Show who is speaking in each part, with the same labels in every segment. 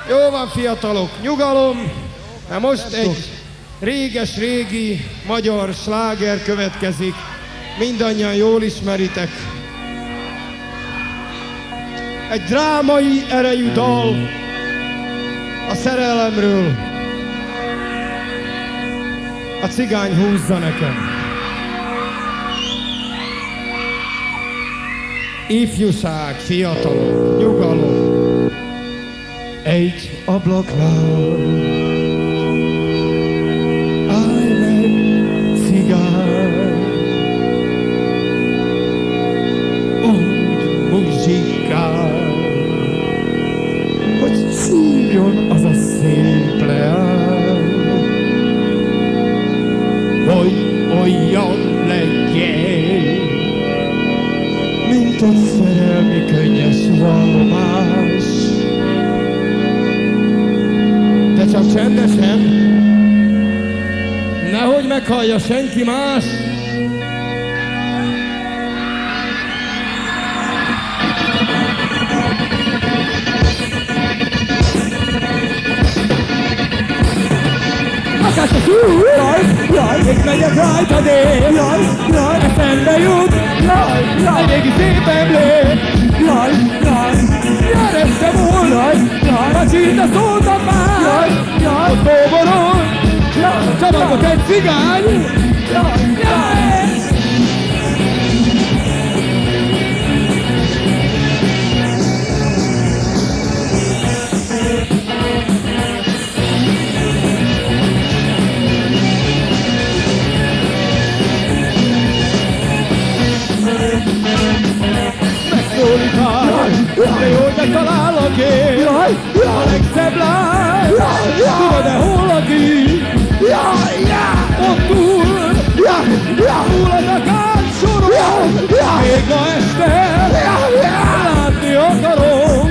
Speaker 1: Jó van, fiatalok, nyugalom, mert most egy réges-régi magyar sláger következik. Mindannyian jól ismeritek. Egy drámai erejű dal a szerelemről. A cigány húzza nekem. Ifjúság, fiatalok, nyugalom. Egy ablaknál állj meg, cigány, úgy muzsikál, hogy szívjon az a szép leány, hogy olyan legyen, mint a szerelmi könnyes vallomás. De csak csendesen, nehogy meghallja senki más. Akár a szú, jaj, még megyek rajta dél, jaj, eszembe jut, jaj, régi szép emlék, jaj, este volt, Pacsita szóltam már, ott kóborol, csavagot egy cigány, megszólítál, de jól megtalállak én, a legszebb lány, tudod-e hol lakik? Ott túl, túl az akár soron, még ma este, látni akarom.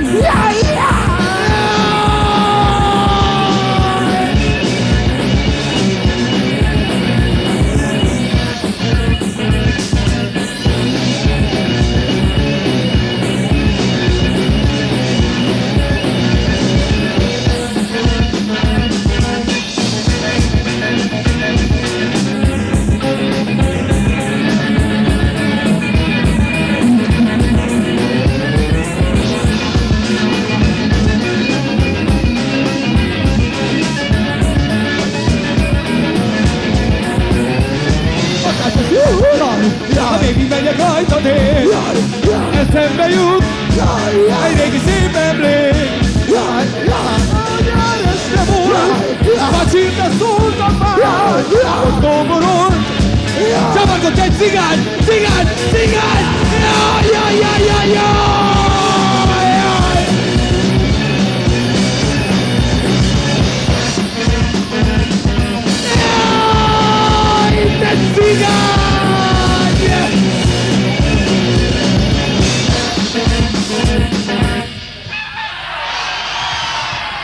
Speaker 1: Végig megyek rajta dél, eszembe jut, egy régi szép emlék. Nyár este volt, Pacsita szóltam már, ott kóborol, csavargott egy cigány, cigány, cigány, jaj, jaj, jaj, jaj, jaj.